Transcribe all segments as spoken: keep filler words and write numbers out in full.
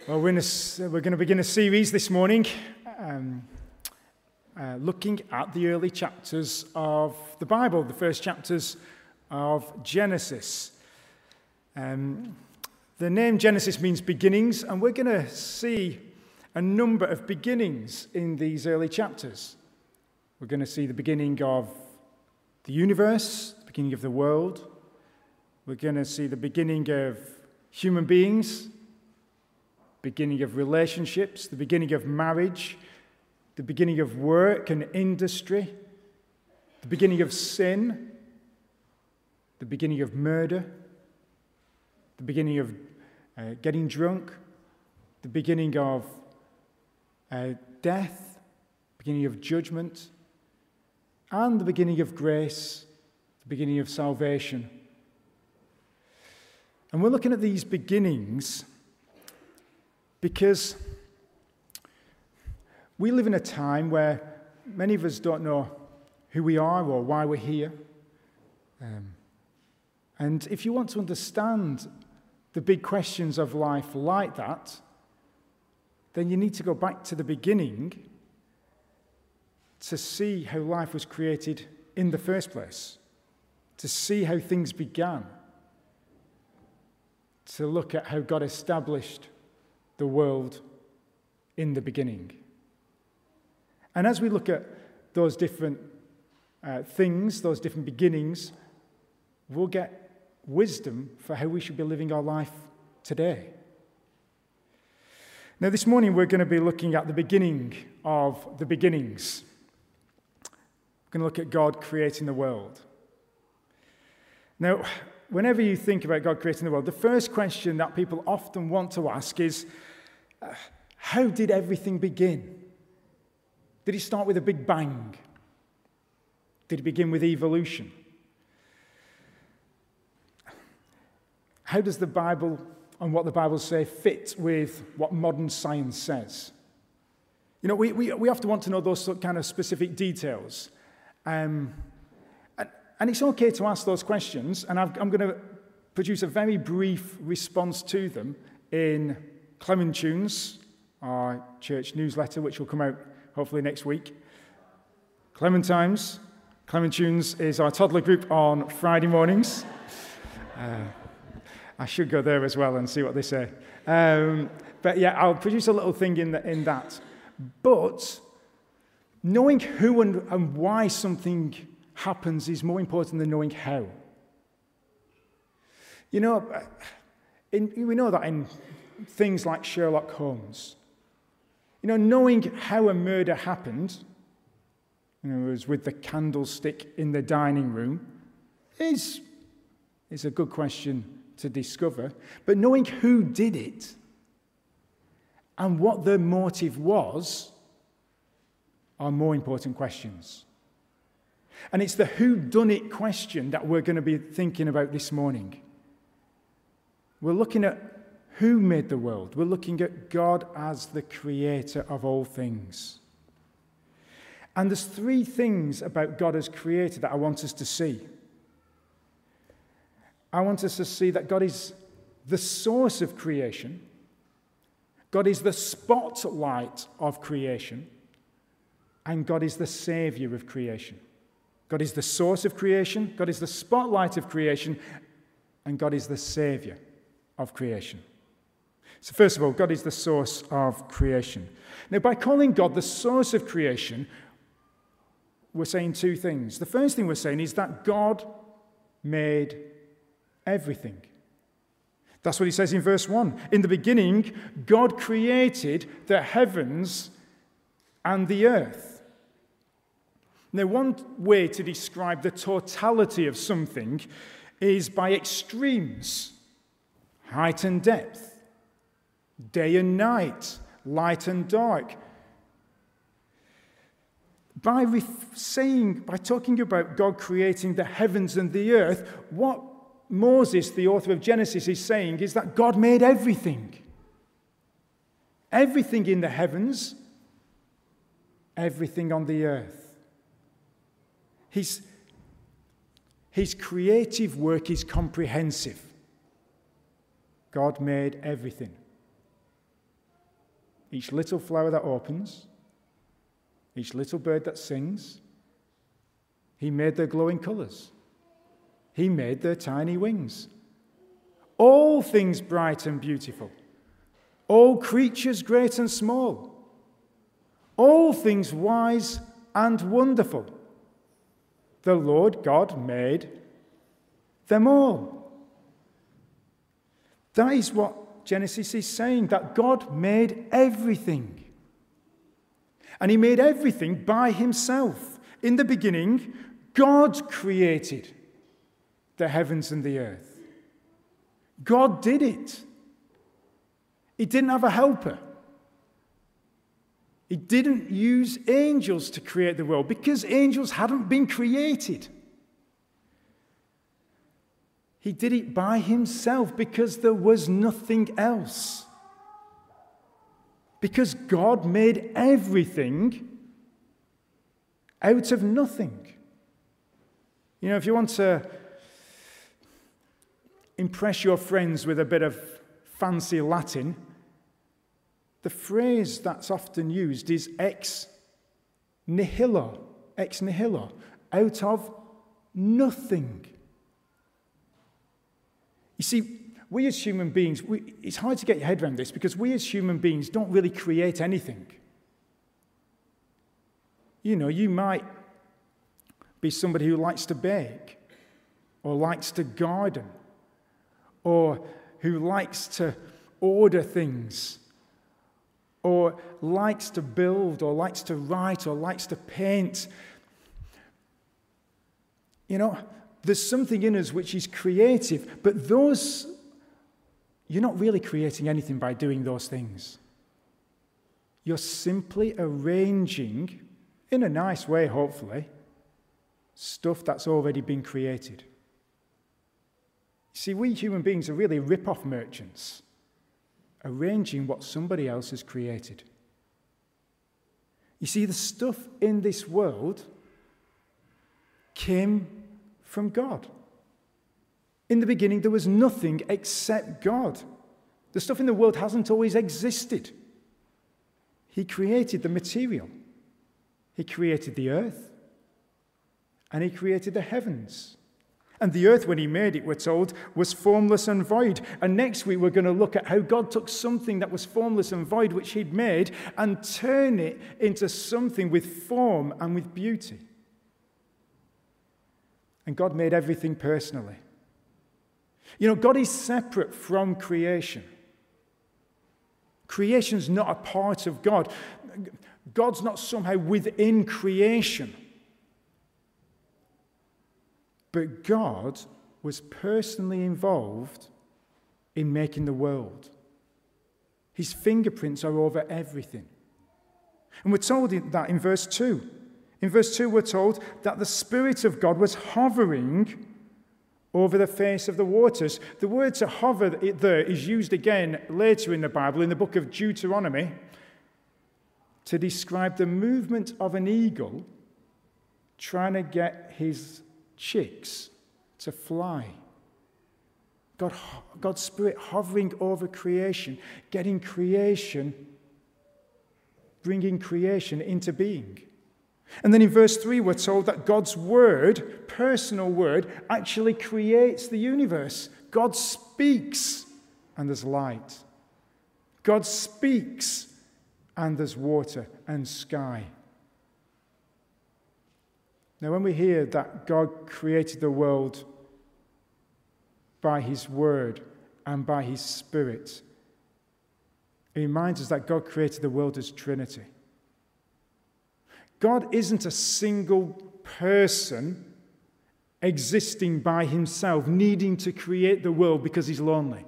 Well, we're, in a, we're going to begin a series this morning um, uh, looking at the early chapters of the Bible, the first chapters of Genesis. Um, the name Genesis means beginnings, and we're going to see a number of beginnings in these early chapters. We're going to see the beginning of the universe, the beginning of the world. We're going to see the beginning of human beings, beginning of relationships, the beginning of marriage, the beginning of work and industry, the beginning of sin, the beginning of murder, the beginning of uh, getting drunk, the beginning of uh, death, beginning of judgment, and the beginning of grace, the beginning of salvation. And we're looking at these beginnings because we live in a time where many of us don't know who we are or why we're here. Um, and if you want to understand the big questions of life like that, then you need to go back to the beginning to see how life was created in the first place, to see how things began, to look at how God established the world in the beginning. And as we look at those different uh, things, those different beginnings, we'll get wisdom for how we should be living our life today. Now, this morning we're going to be looking at the beginning of the beginnings. We're going to look at God creating the world. Now, whenever you think about God creating the world, the first question that people often want to ask is, uh, how did everything begin? Did it start with a big bang? Did it begin with evolution? How does the Bible and what the Bible says fit with what modern science says? You know, we, we, we often want to know those kind of specific details. Um, and, and it's okay to ask those questions, and I've, I'm going to produce a very brief response to them in Clement Tunes, our church newsletter, which will come out hopefully next week. Clementimes. Clement Tunes is our toddler group on Friday mornings. Uh, I should go there as well and see what they say. Um, but yeah, I'll produce a little thing in, the, in that. But knowing who and, and why something happens is more important than knowing how. You know, in, we know that in things like Sherlock Holmes. You know, knowing how a murder happened, you know, it was with the candlestick in the dining room, is, is a good question to discover. But knowing who did it and what the motive was are more important questions. And it's the whodunit question that we're going to be thinking about this morning. We're looking at who made the world. We're looking at God as the creator of all things. And there's three things about God as creator that I want us to see. I want us to see that God is the source of creation. God is the spotlight of creation. And God is the savior of creation. God is the source of creation. God is the spotlight of creation. And God is the savior of creation. So first of all, God is the source of creation. Now, by calling God the source of creation, we're saying two things. The first thing we're saying is that God made everything. That's what he says in verse one. In the beginning, God created the heavens and the earth. Now, one way to describe the totality of something is by extremes, height and depth, day and night, light and dark. By ref- saying, by talking about God creating the heavens and the earth, what Moses, the author of Genesis, is saying is that God made everything. Everything in the heavens, everything on the earth. His, his creative work is comprehensive. God made everything. each little flower that opens, each little bird that sings. He made their glowing colours. He made their tiny wings. All things bright and beautiful. All creatures great and small. All things wise and wonderful. The Lord God made them all. That is what Genesis is saying, that God made everything. And he made everything by himself. In the beginning, God created the heavens and the earth. God did it. He didn't have a helper. He didn't use angels to create the world because angels hadn't been created. He did it by himself because there was nothing else. Because God made everything out of nothing. You know, if you want to impress your friends with a bit of fancy Latin, the phrase that's often used is ex nihilo, ex nihilo, out of nothing. You see, we as human beings, we, it's hard to get your head around this because we as human beings don't really create anything. You know, you might be somebody who likes to bake or likes to garden or who likes to order things or likes to build or likes to write or likes to paint. You know, there's something in us which is creative, but those, you're not really creating anything by doing those things. You're simply arranging, in a nice way, hopefully, stuff that's already been created. You see, we human beings are really rip-off merchants, arranging what somebody else has created. You see, the stuff in this world came from God. In the beginning, there was nothing except God. The stuff in the world hasn't always existed. He created the material. He created the earth. And he created the heavens. And the earth, when he made it, we're told, was formless and void. And next week, we're going to look at how God took something that was formless and void, which he'd made, and turn it into something with form and with beauty. And God made everything personally. You know, God is separate from creation. Creation's not a part of God. God's not somehow within creation. But God was personally involved in making the world. His fingerprints are over everything. And we're told that in verse two. In verse two, we're told that the Spirit of God was hovering over the face of the waters. The word to hover there is used again later in the Bible, in the book of Deuteronomy, to describe the movement of an eagle trying to get his chicks to fly. God, God's Spirit hovering over creation, getting creation, bringing creation into being. And then in verse three, we're told that God's word, personal word, actually creates the universe. God speaks, and there's light. God speaks, and there's water and sky. Now, when we hear that God created the world by his word and by his Spirit, it reminds us that God created the world as Trinity. God isn't a single person existing by himself, needing to create the world because he's lonely.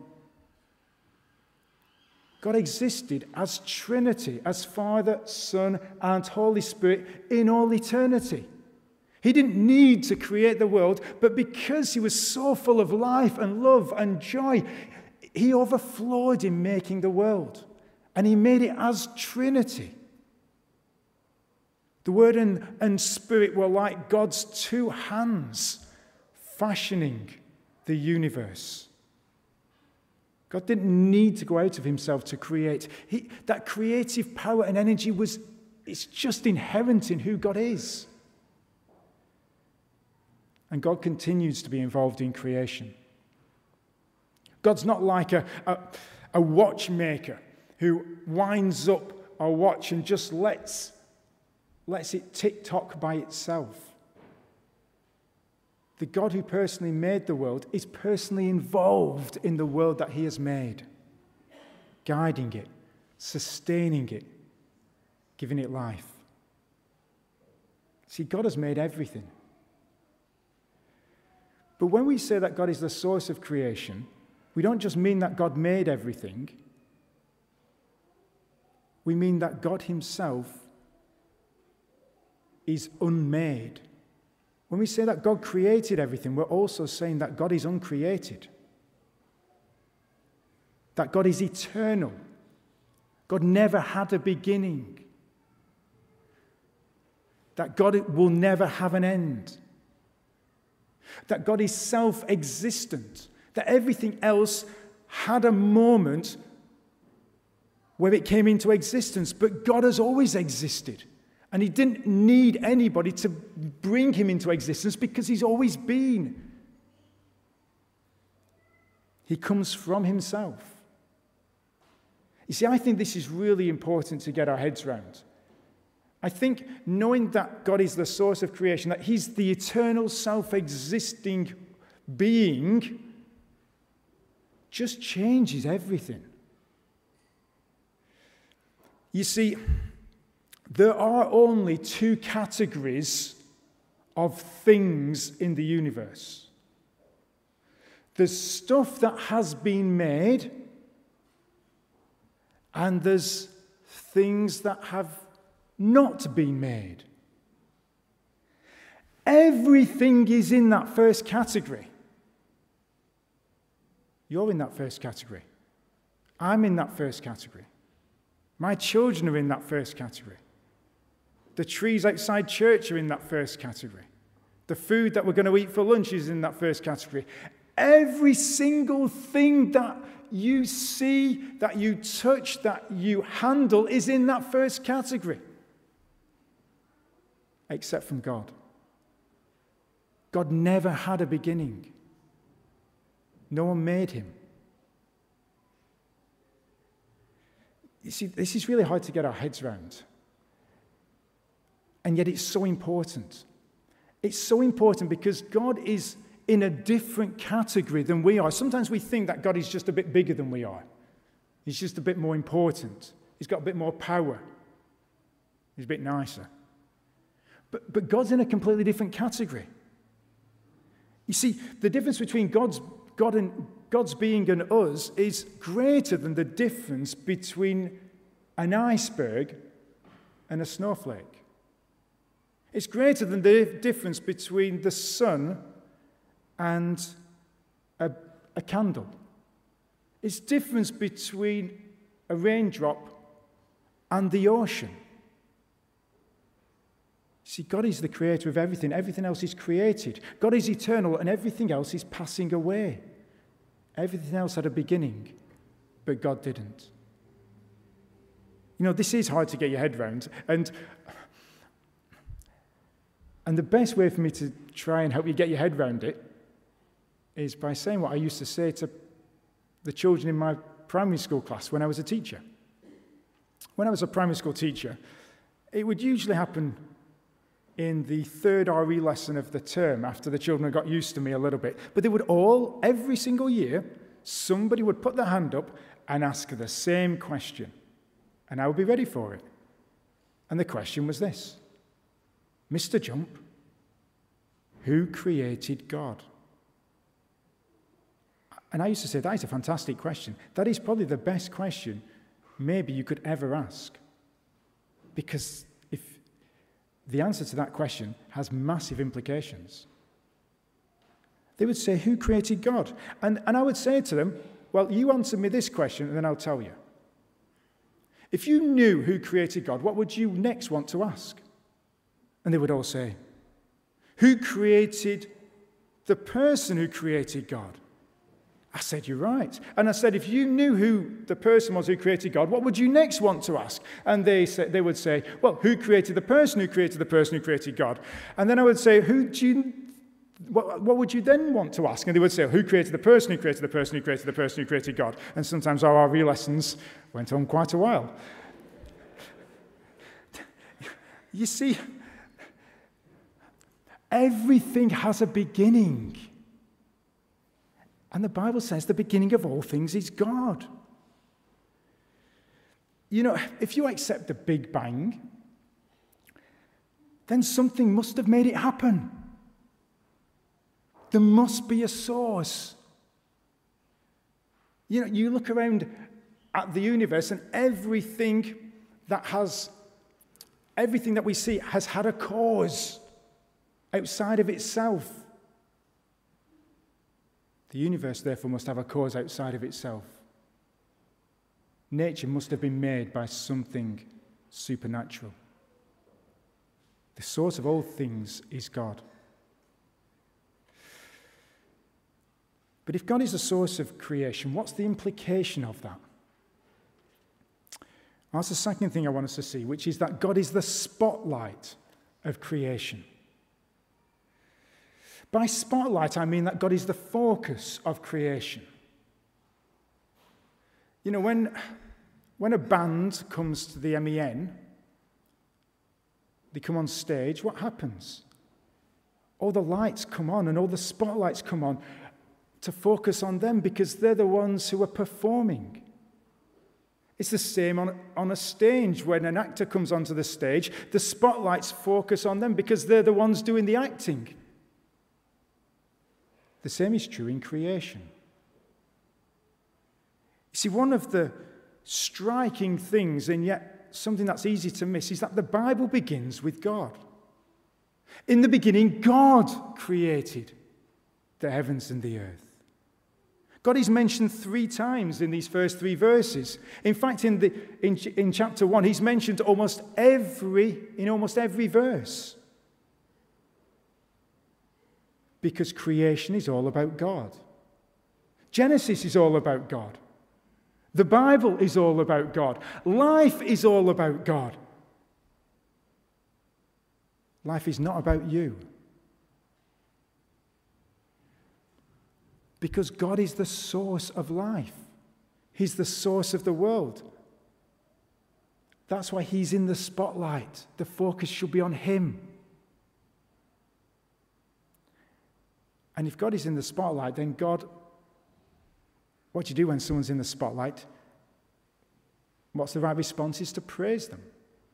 God existed as Trinity, as Father, Son, and Holy Spirit in all eternity. He didn't need to create the world, but because he was so full of life and love and joy, he overflowed in making the world. And he made it as Trinity. The Word and, and Spirit were like God's two hands fashioning the universe. God didn't need to go out of himself to create. He, that creative power and energy was, it's just inherent in who God is. And God continues to be involved in creation. God's not like a, a, a watchmaker who winds up a watch and just lets, lets it tick-tock by itself. The God who personally made the world is personally involved in the world that he has made, guiding it, sustaining it, giving it life. See, God has made everything. But when we say that God is the source of creation, we don't just mean that God made everything. We mean that God himself is unmade. When we say that God created everything, we're also saying that God is uncreated. That God is eternal. God never had a beginning. That God will never have an end. That God is self-existent. That everything else had a moment where it came into existence, but God has always existed. And he didn't need anybody to bring him into existence because he's always been. He comes from himself. You see, I think this is really important to get our heads around. I think knowing that God is the source of creation, that he's the eternal, self-existing being, just changes everything. You see, there are only two categories of things in the universe. There's stuff that has been made, and there's things that have not been made. Everything is in that first category. You're in that first category. I'm in that first category. My children are in that first category. The trees outside church are in that first category. The food that we're going to eat for lunch is in that first category. Every single thing that you see, that you touch, that you handle is in that first category. Except from God. God never had a beginning. No one made him. You see, this is really hard to get our heads around. And yet it's so important. It's so important because God is in a different category than we are. Sometimes we think that God is just a bit bigger than we are. He's just a bit more important. He's got a bit more power. He's a bit nicer. But, but God's in a completely different category. You see, the difference between God's, God and, God's being and us is greater than the difference between an iceberg and a snowflake. It's greater than the difference between the sun and a, a candle. It's the difference between a raindrop and the ocean. See, God is the creator of everything. Everything else is created. God is eternal and everything else is passing away. Everything else had a beginning, but God didn't. You know, this is hard to get your head around. And, and the best way for me to try and help you get your head around it is by saying what I used to say to the children in my primary school class when I was a teacher. When I was a primary school teacher, it would usually happen in the third R E lesson of the term after the children had got used to me a little bit. But they would all, every single year, somebody would put their hand up and ask the same question. And I would be ready for it. And the question was this: Mister Jump, who created God? And I used to say, that is a fantastic question. That is probably the best question maybe you could ever ask. Because if the answer to that question has massive implications. They would say, who created God? And, and I would say to them, well, you answer me this question and then I'll tell you. If you knew who created God, what would you next want to ask? And they would all say, who created the person who created God? I said, you're right. And I said, if you knew who the person was who created God, what would you next want to ask? And they said, they would say, well, who created the person who created the person who created God? And then I would say, who do you, what, what would you then want to ask? And they would say, who created the person who created the person who created the person who created God? And sometimes our R V lessons went on quite a while. You see, everything has a beginning. And the Bible says the beginning of all things is God. You know, if you accept the Big Bang, then something must have made it happen. There must be a source. You know, you look around at the universe and everything that has, everything that we see has had a cause outside of itself. The universe, therefore, must have a cause outside of itself. Nature must have been made by something supernatural. The source of all things is God. But if God is the source of creation, what's the implication of that? That's the second thing I want us to see, which is that God is the spotlight of creation. By spotlight, I mean that God is the focus of creation. You know, when, when a band comes to the M E N, they come on stage, what happens? All the lights come on and all the spotlights come on to focus on them because they're the ones who are performing. It's the same on, on a stage. When an actor comes onto the stage, the spotlights focus on them because they're the ones doing the acting. The same is true in creation. You see, one of the striking things, and yet something that's easy to miss, is that the Bible begins with God. In the beginning, God created the heavens and the earth. God is mentioned three times in these first three verses. In fact, in, the, in, in chapter one, he's mentioned almost every, in almost every verse. Because creation is all about God. Genesis is all about God. The Bible is all about God. Life is all about God. Life is not about you. Because God is the source of life. He's the source of the world. That's why he's in the spotlight. The focus should be on him. And if God is in the spotlight, then God, what do you do when someone's in the spotlight? What's the right response? Is to praise them.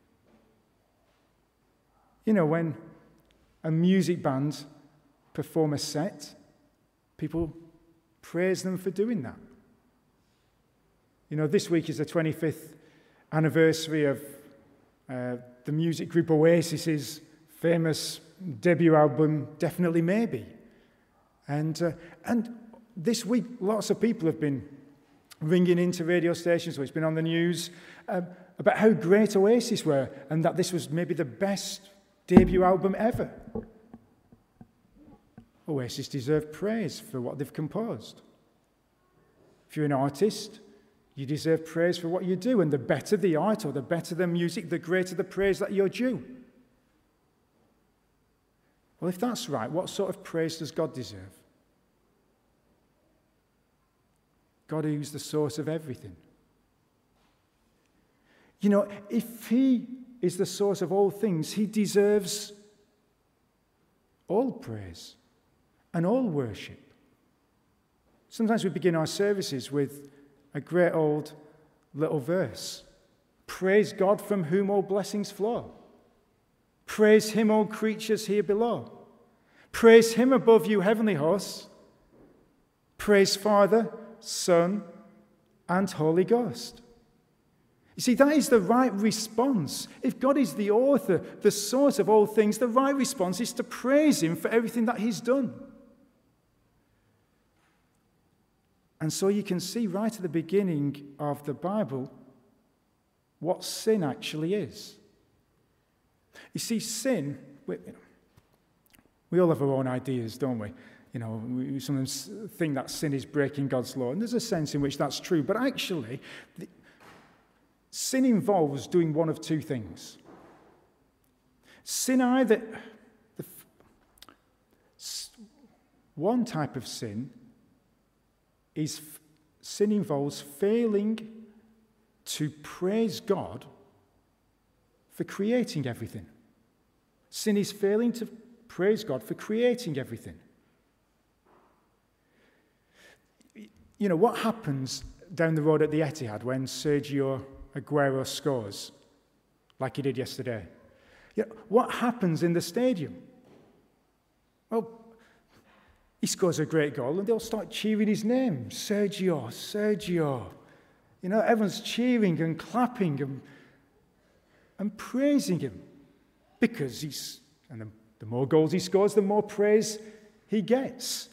You know, when a music band perform a set, people praise them for doing that. You know, this week is the twenty-fifth anniversary of uh, the music group Oasis's famous debut album, Definitely Maybe. And, uh, and this week, lots of people have been ringing into radio stations, so it's been on the news, uh, about how great Oasis were and that this was maybe the best debut album ever. Oasis deserve praise for what they've composed. If you're an artist, you deserve praise for what you do, and the better the art or the better the music, the greater the praise that you're due. Well, if that's right, what sort of praise does God deserve? God who's the source of everything. You know, if he is the source of all things, he deserves all praise and all worship. Sometimes we begin our services with a great old little verse. Praise God from whom all blessings flow. Praise him, all creatures here below. Praise him above you, heavenly hosts. Praise Father, Son, and Holy Ghost. You see, that is the right response. If God is the author, the source of all things, the right response is to praise him for everything that he's done. And so you can see right at the beginning of the Bible what sin actually is. You see, sin, we, we all have our own ideas, don't we? You know, we sometimes think that sin is breaking God's law, and there's a sense in which that's true. But actually, the, sin involves doing one of two things. Sin either, the, one type of sin is sin involves failing to praise God for creating everything. Sin is failing to praise God for creating everything. You know, what happens down the road at the Etihad when Sergio Aguero scores, like he did yesterday? You know, what happens in the stadium? Well, he scores a great goal and they'll start cheering his name. Sergio, Sergio. You know, everyone's cheering and clapping and, and praising him because he's, and the, the more goals he scores, the more praise he gets.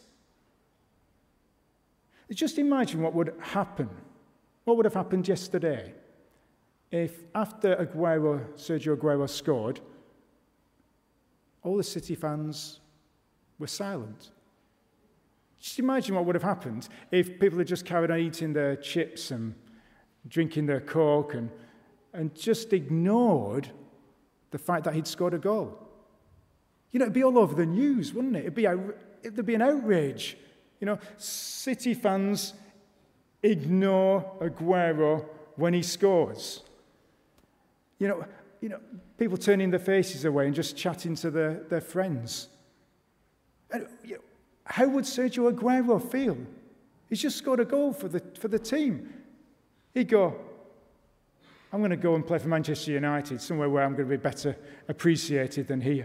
Just imagine what would happen, what would have happened yesterday if after Aguero, Sergio Aguero scored, all the City fans were silent. Just imagine what would have happened if people had just carried on eating their chips and drinking their Coke and, and just ignored the fact that he'd scored a goal. You know, it'd be all over the news, wouldn't it? It'd be, there'd be an outrage. You know, City fans ignore Aguero when he scores. You know, you know, people turning their faces away and just chatting to their, their friends. And, you know, how would Sergio Aguero feel? He's just scored a goal for the, for the team. He'd go, I'm going to go and play for Manchester United, somewhere where I'm going to be better appreciated than here.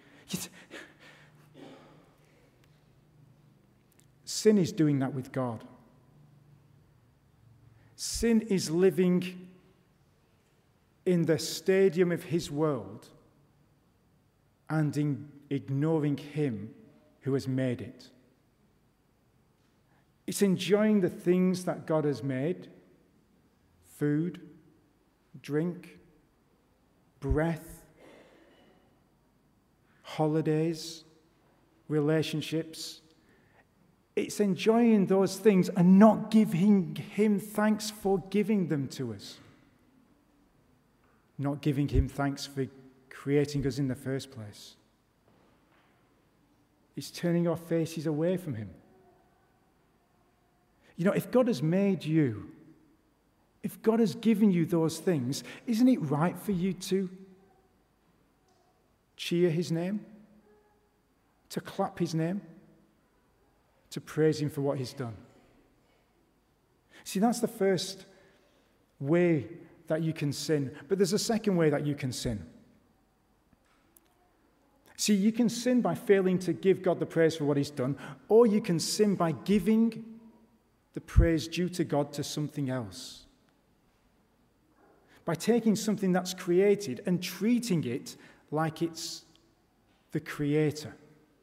Sin is doing that with God. Sin is living in the stadium of his world and in ignoring him who has made it. It's enjoying the things that God has made: food, drink, breath, holidays, relationships. It's enjoying those things and not giving him thanks for giving them to us. Not giving him thanks for creating us in the first place. It's turning our faces away from him. You know, if God has made you, if God has given you those things, isn't it right for you to cheer his name? To clap his name? To praise him for what he's done? See, that's the first way that you can sin. But there's a second way that you can sin. See, you can sin by failing to give God the praise for what he's done, or you can sin by giving the praise due to God to something else. By taking something that's created and treating it like it's the creator.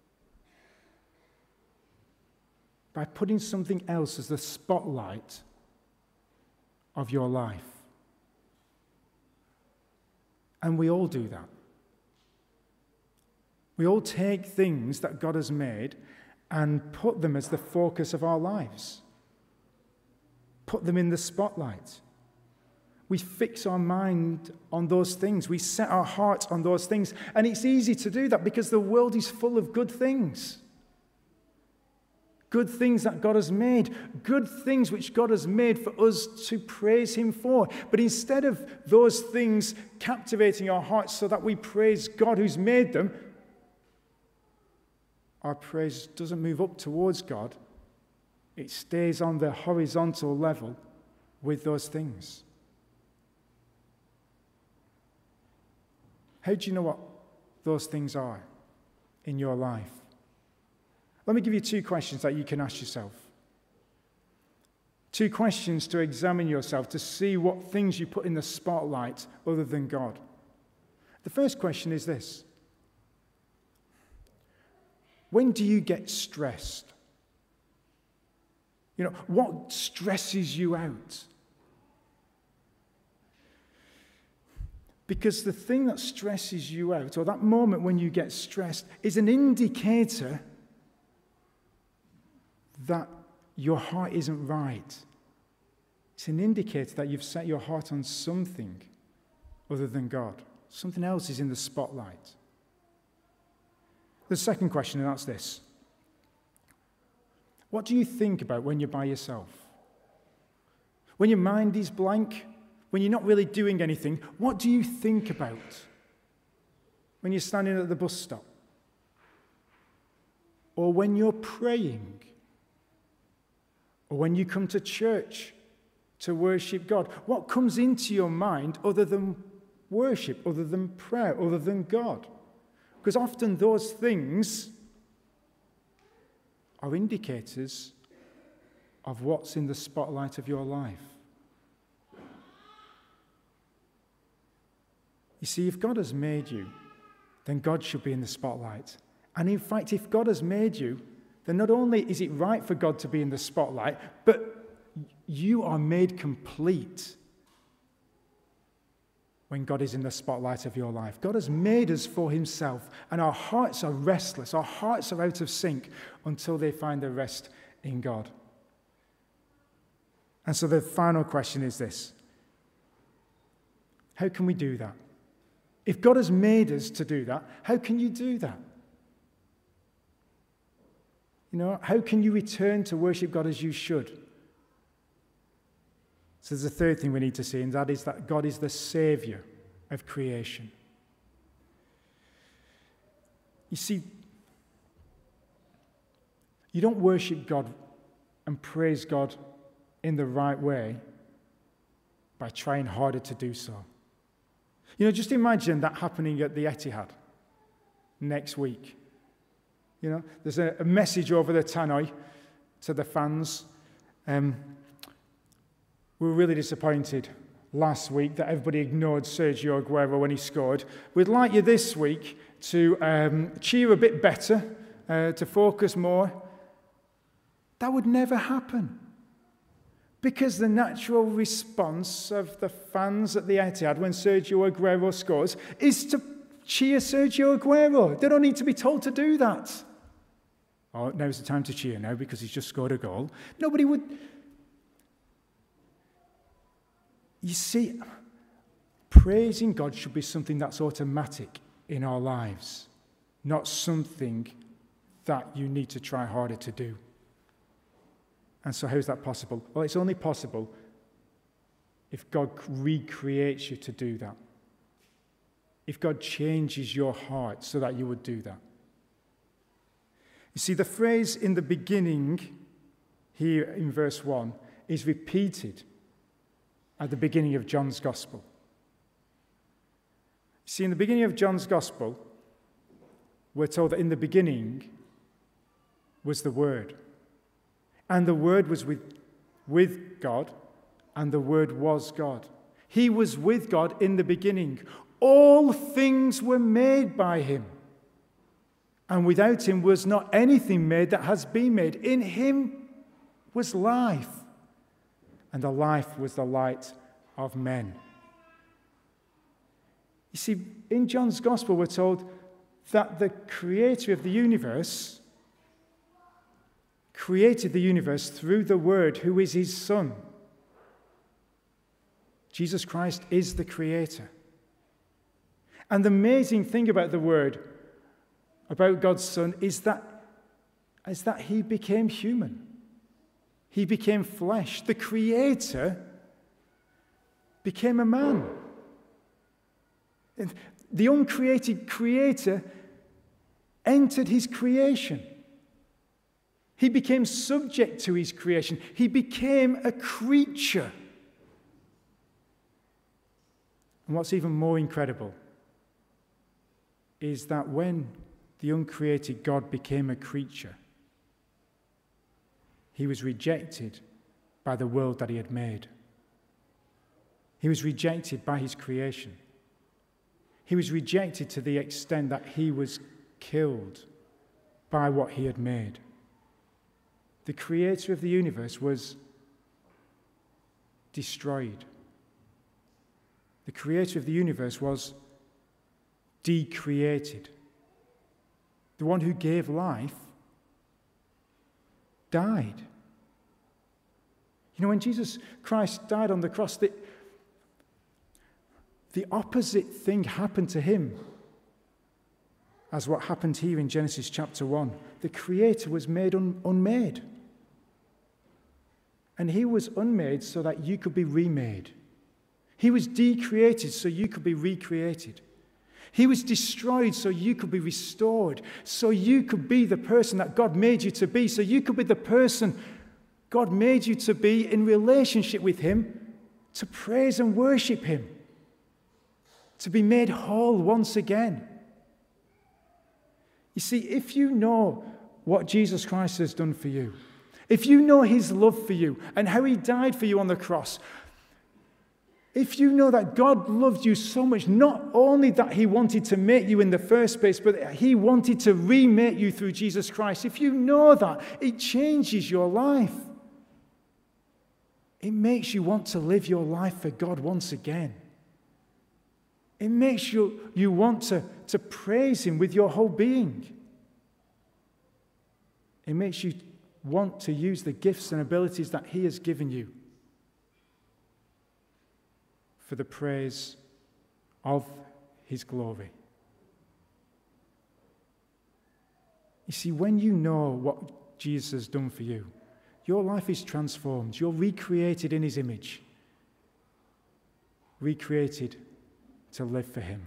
By putting something else as the spotlight of your life. And we all do that. We all take things that God has made and put them as the focus of our lives. Put them in the spotlight. We fix our mind on those things. We set our hearts on those things. And it's easy to do that because the world is full of good things. Good things that God has made. Good things which God has made for us to praise him for. But instead of those things captivating our hearts so that we praise God who's made them, our praise doesn't move up towards God. It stays on the horizontal level with those things. How do you know what those things are in your life? Let me give you two questions that you can ask yourself. Two questions to examine yourself, to see what things you put in the spotlight other than God. The first question is this: when do you get stressed? You know, what stresses you out? Because the thing that stresses you out, or that moment when you get stressed, is an indicator that your heart isn't right, it's an indicator that you've set your heart on something other than God. Something else is in the spotlight. The second question, and that's this. What do you think about when you're by yourself? When your mind is blank, when you're not really doing anything, what do you think about? When you're standing at the bus stop? Or when you're praying? Or when you come to church to worship God? What comes into your mind other than worship, other than prayer, other than God? Because often those things are indicators of what's in the spotlight of your life. You see, if God has made you, then God should be in the spotlight. And in fact, if God has made you, then not only is it right for God to be in the spotlight, but you are made complete when God is in the spotlight of your life. God has made us for himself, and our hearts are restless, our hearts are out of sync until they find their rest in God. And so the final question is this: how can we do that? If God has made us to do that, how can you do that? You know, how can you return to worship God as you should? So there's a third thing we need to see, and that is that God is the Savior of creation. You see, you don't worship God and praise God in the right way by trying harder to do so. You know, just imagine that happening at the Etihad next week. You know, there's a, a message over the tannoy to the fans. Um, we were really disappointed last week that everybody ignored Sergio Aguero when he scored. We'd like you this week to um, cheer a bit better, uh, to focus more. That would never happen. Because the natural response of the fans at the Etihad when Sergio Aguero scores is to cheer Sergio Aguero. They don't need to be told to do that. Oh, now's the time to cheer now because he's just scored a goal. Nobody would. You see, praising God should be something that's automatic in our lives, not something that you need to try harder to do. And so how is that possible? Well, it's only possible if God recreates you to do that. If God changes your heart so that you would do that. You see, the phrase in the beginning here in verse one is repeated at the beginning of John's Gospel. You see, in the beginning of John's Gospel, we're told that in the beginning was the Word. And the Word was with, with God, and the Word was God. He was with God in the beginning. All things were made by him. And without him was not anything made that has been made. In him was life, and the life was the light of men. You see, in John's Gospel, we're told that the creator of the universe created the universe through the Word, who is his Son. Jesus Christ is the creator. And the amazing thing about the Word, about God's Son, is that, is that he became human. He became flesh. The creator became a man. The uncreated creator entered his creation. He became subject to his creation. He became a creature. And what's even more incredible is that when the uncreated God became a creature, he was rejected by the world that he had made. He was rejected by his creation. He was rejected to the extent that he was killed by what he had made. The creator of the universe was destroyed. The creator of the universe was decreated. The one who gave life died. You know, when Jesus Christ died on the cross, the, the opposite thing happened to him as what happened here in Genesis chapter one. The Creator was made un- unmade. And he was unmade so that you could be remade. He was decreated so you could be recreated. He was destroyed so you could be restored, so you could be the person that God made you to be, so you could be the person God made you to be in relationship with him, to praise and worship him, to be made whole once again. You see, if you know what Jesus Christ has done for you, if you know his love for you and how he died for you on the cross, if you know that God loved you so much, not only that he wanted to make you in the first place, but he wanted to remake you through Jesus Christ, if you know that, it changes your life. It makes you want to live your life for God once again. It makes you, you want to, to praise him with your whole being. It makes you want to use the gifts and abilities that he has given you for the praise of his glory. You see, when you know what Jesus has done for you, your life is transformed. You're recreated in his image. Recreated to live for him.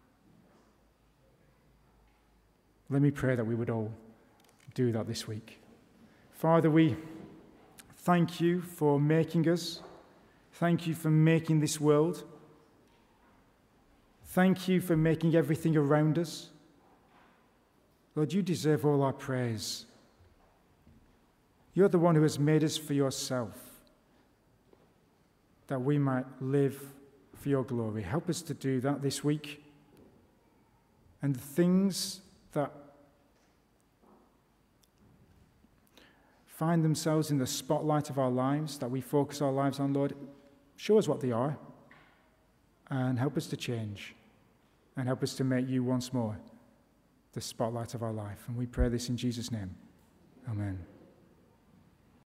Let me pray that we would all do that this week. Father, we thank you for making us. Thank you for making this world. Thank you for making everything around us. Lord, you deserve all our praise. You're the one who has made us for yourself, that we might live for your glory. Help us to do that this week. And the things that find themselves in the spotlight of our lives, that we focus our lives on, Lord, show us what they are and help us to change and help us to make you once more the spotlight of our life. And we pray this in Jesus' name. Amen.